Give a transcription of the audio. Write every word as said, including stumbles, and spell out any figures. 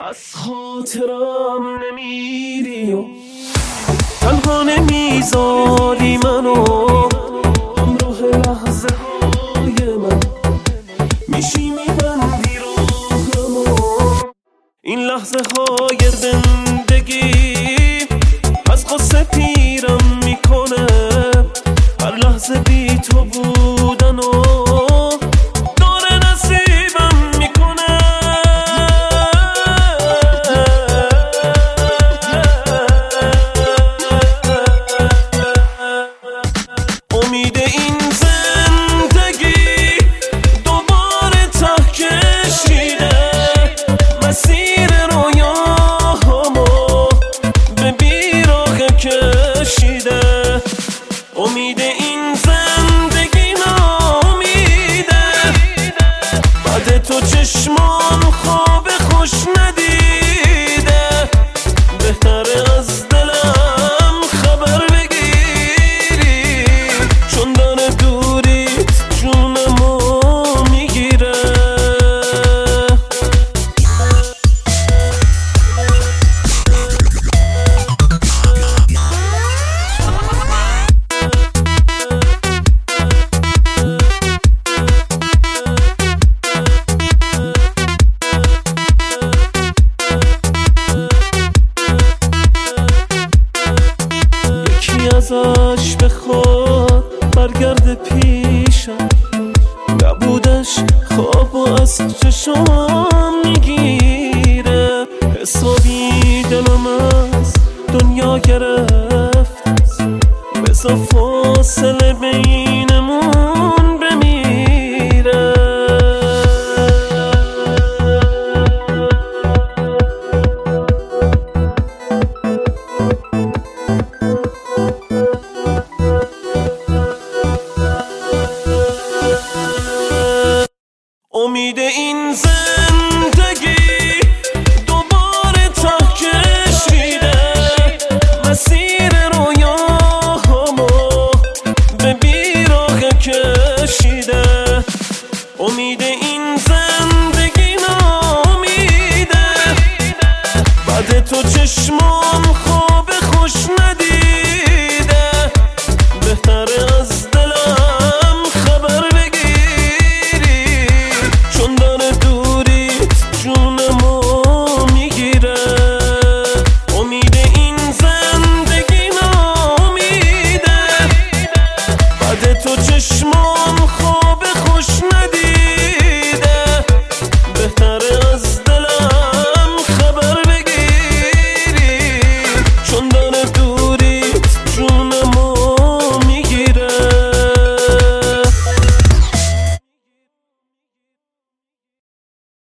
از خاطرم نمیری و تنها نمیذاری منو همراه لحظه های من میشی میبندی راهمو. این لحظه های زندگی از قصه پیرم میکنه، هر لحظه بی تو بودن و داره نصیبم میکنه. امید این زندگی دوباره ته کشیده، مسیر رویاهامو به بیراغ کشیده. امید این زندگی نامیده، بعد تو چشمان خواب خوش ندیده. بهتره از دلم خبر بگیری، چون داره دوریت جونمو میگیره. ازش بخواد برگرد پیشم، نبودش خواب و از چشمام میگیره. حسابی دلم از دنیا گرفت، بذار فاصله بینمون بمیره. امید این زندگی دوباره ته کشیده، مسیر رویاهامو به بیراغ کشیده. امید این زندگی نامیده، بعد تو چشمان